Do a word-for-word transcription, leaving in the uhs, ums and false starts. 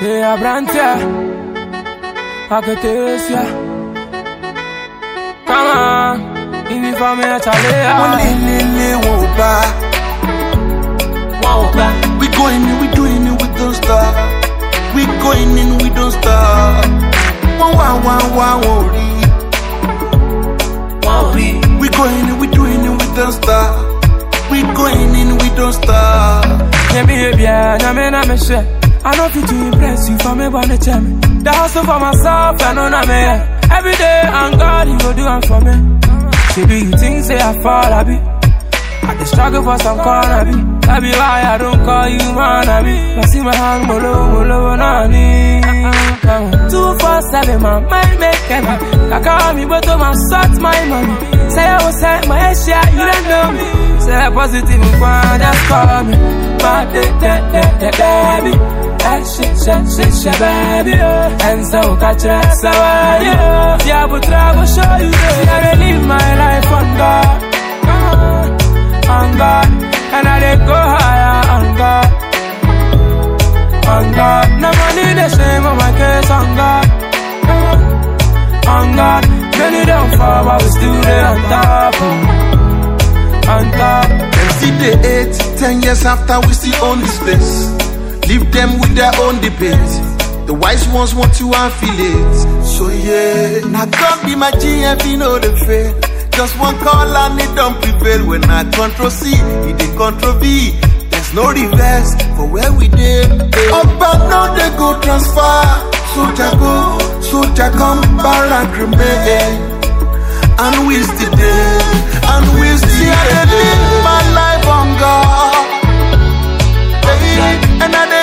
Yeah, Brantia, I could taste ya. Come on, if you for me, I'll we going in, we doing it, we don't stop. We going in, we don't stop. One, one, one, one, worry. We going in, we doing it, we don't stop. We going in, we don't stop. Yeah, baby, yeah, I'm in a machine. I know fit to impress you for me, but the time. The hustle for myself, I know I'm here. Every day, I'm God, you go do it for me. Baby, you think say I fall, I be. I just struggle for some corner, be. That be why I don't call you man, I be. I see my hand, molo, molo, nani. Two, four, seven, my mind make heavy. I call me, but to my sort my money. Say I was at my head, shot, you don't know me. Say positive, and just call me. My day, day, day, day, baby. That shit, shit, shit, shit, baby. And so catch that, so yeah. Yeah, but I will show you that I live my life on God, on God, and I dey go higher on God, on God. No money the shame of my case on God, on God. Many don't fall, but we still there on top, on top. Them see the eight, ten years after we still own this place. Leave them with their own debate. The wise ones want to affiliate. So yeah, now God be my G F, you know the fail. Just one call and it don't prevail. When I control C, it dey control V. There's no reverse for where we did. Up and now they go transfer. Soldier go, soldier come, barrack remain. And we still there, and we still there. I live my life on God. And I